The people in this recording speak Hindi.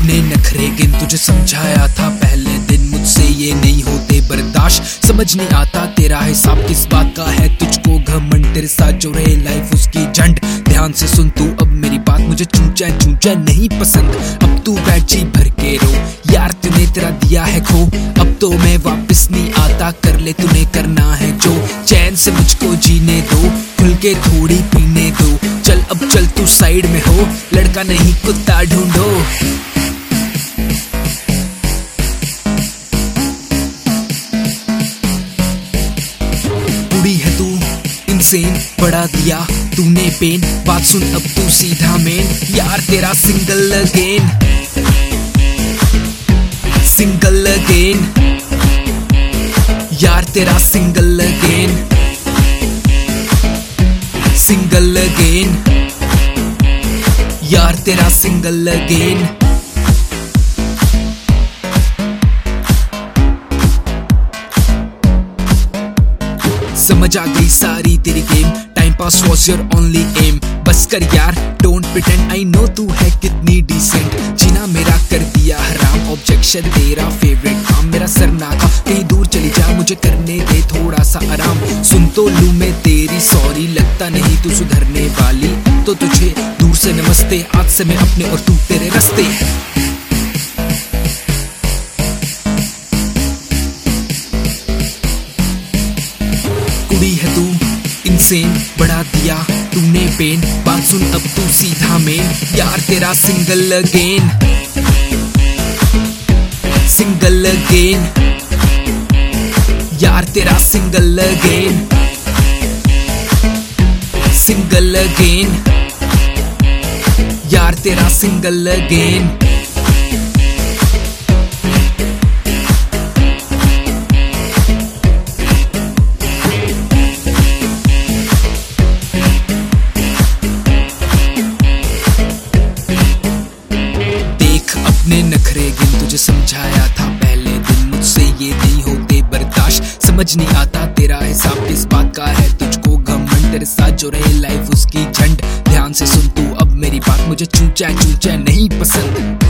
अपने नखरे गिन, तुझे समझाया था पहले दिन मुझसे ये नहीं होते बर्दाश्त। समझ नहीं आता तेरा हिसाब किस बात का है, तुझको घमंड तेरे साथ जो रहे लाइफ उसकी झंड। ध्यान से सुन तू अब मेरी बात, मुझे चूचा चूचा नहीं पसंद। अब तू बैठ जी भर के रो, यार तूने तेरा दिया है खो। अब तो मैं वापस नहीं आता, कर ले तूने करना है जो। चैन से मुझको जीने दो, खुल के थोड़ी पीने दो। चल अब चल तू साइड में हो, लड़का नहीं कुत्ता ढूंढो। कुड़ी है तू इंसेन, बढ़ा दिया तूने पेन। बात सुन अब तू सीधा मेन, यार तेरा सिंगल अगेन, सिंगल अगेन, यार तेरा सिंगल अगेन, सिंगल अगेन, यार तेरा सिंगल अगेन। समझ आ गई सारी तेरी game, time pass was your only aim. बस कर यार डोंट प्रिटेंड, आई नो तू है कितनी डिसेंट। जीना मेरा कर दिया हराम, ऑब्जेक्शन तेरा फेवरेट काम। मेरा सर ना खा, कहीं दूर चली जा, मुझे करने दे थोड़ा सा आराम। सुन तो लूं मैं तेरी सॉरी, लगता नहीं तू सुधरने वाली। तो तुझे दूर से नमस्ते, आज से मैं अपने और तू तेरे रास्ते। कुड़ी है तू इंसेन, बढ़ा दिया तूने पेन। बात सुन अब तू सीधा मेन, यार तेरा सिंगल अगेन, सिंगल अगेन, यार तेरा सिंगल अगेन, सिंगल अगेन, यार तेरा सिंगल अगेन। अपने नखरे गिन, तुझे समझाया था पहले दिन मुझसे ये नहीं होते बर्दाश्त। समझ नहीं आता तेरा हिसाब किस बात का है, तुझको घमंड तेरे साथ जो रहे लाइफ उसकी झंड। ध्यान से सुन तू अब मेरी बात, मुझे चूचा चूचा नहीं पसंद।